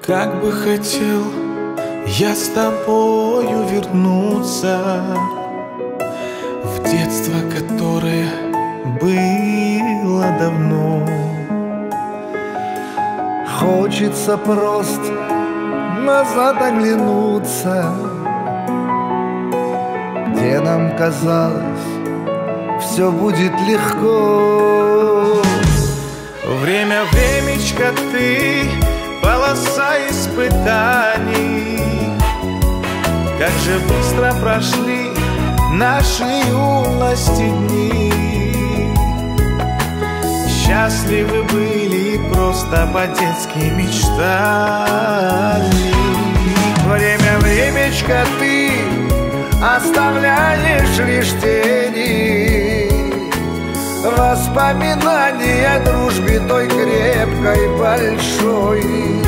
Как бы хотел я с тобою вернуться в детство, которое было давно. Хочется просто назад оглянуться, где нам казалось, все будет легко. Время, времечко, ты полоса испытаний. Как же быстро прошли наши юности дни. Счастливы были и просто по-детски мечтали. Время, времечко, ты оставляешь лишь тени, воспоминания о дружбе той крепкой, большой.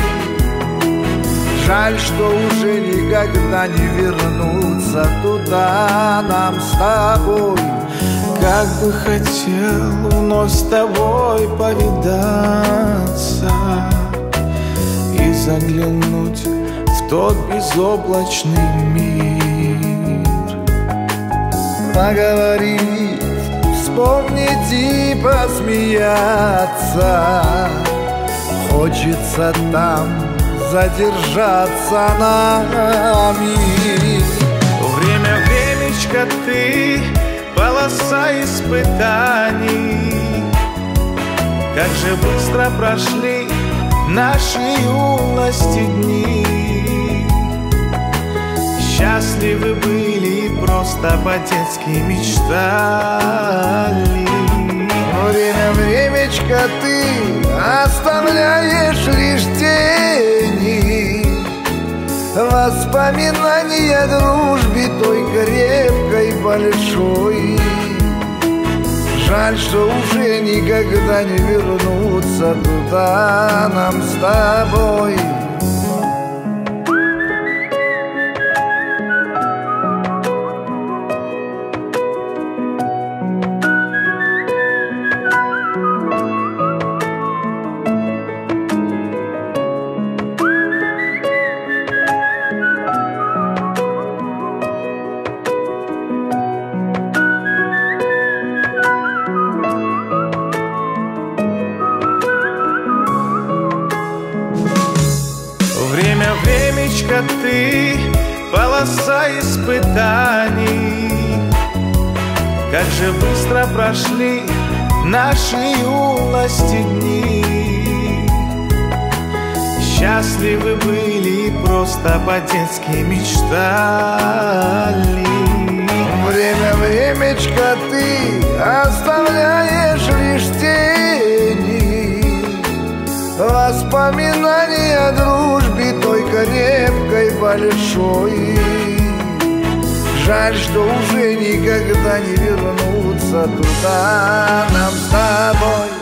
Жаль, что уже никогда не вернуться туда нам с тобой. Как бы хотел вновь с тобой повидаться и заглянуть в тот безоблачный мир. Поговорить, вспомнить и посмеяться. Хочется там задержаться нами. Время, времечко, ты полоса испытаний. Как же быстро прошли наши юности дни. Счастливы были и просто по-детски мечтали. Время, времечко, ты оставляешь лишь тени, воспоминания о дружбе той крепкой, большой. Жаль, что уже никогда не вернуться туда нам с тобой. Время, времечко, ты полоса испытаний. Как же быстро прошли наши юности дни. Счастливы были и просто по-детски мечтали. Время, времечко, ты оставляешь лишь тени, воспоминания о дружбе той крепкой, большой. Жаль, что уже никогда не вернуться туда нам с тобой.